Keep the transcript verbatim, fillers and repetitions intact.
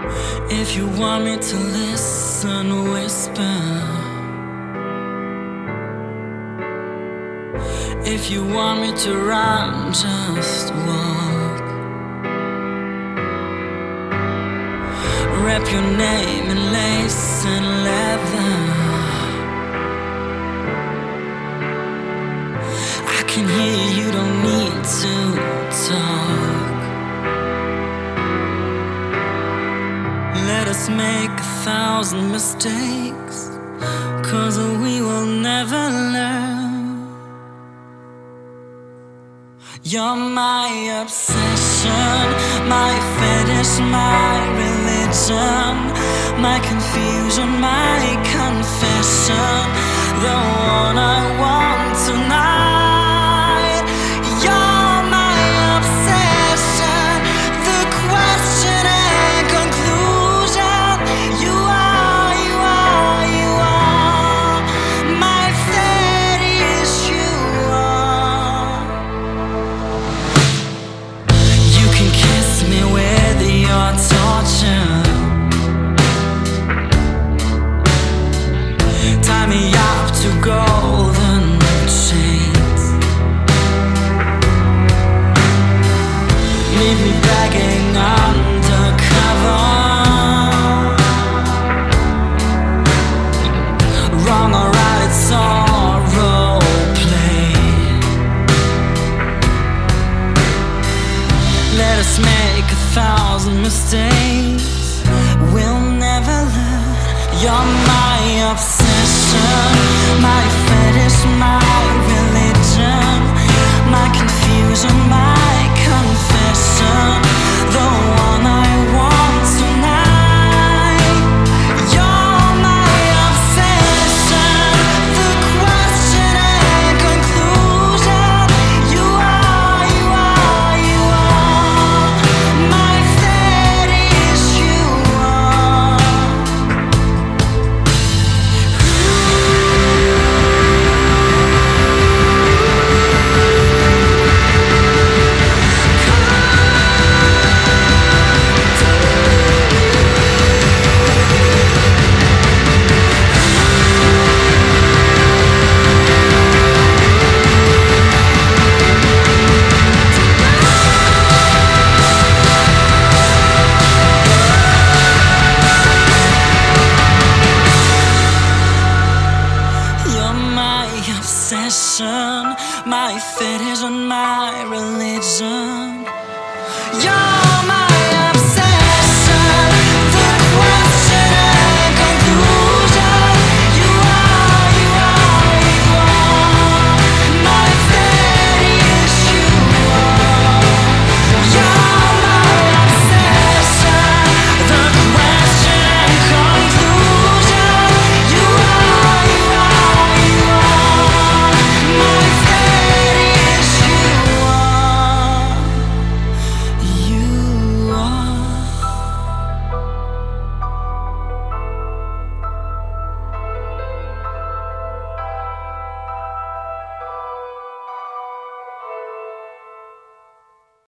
If you want me to listen, whisper. If you want me to run, just walk. Wrap your name in lace and leather. I can hear you, you don't need to talk. Let us make a thousand mistakes, 'cause we will never learn. You're my obsession, my fetish, my religion, my confusion, my confession, the one I want tonight. You're my obsession, the question and conclusion. You are, you are, you are my fetish, you are. You can kiss me with your torture, tie me up to golden chains, leave me begging undercover. Wrong or right, it's all role play. Let us make a thousand mistakes, we'll never learn. You're my obsession, my fetish, my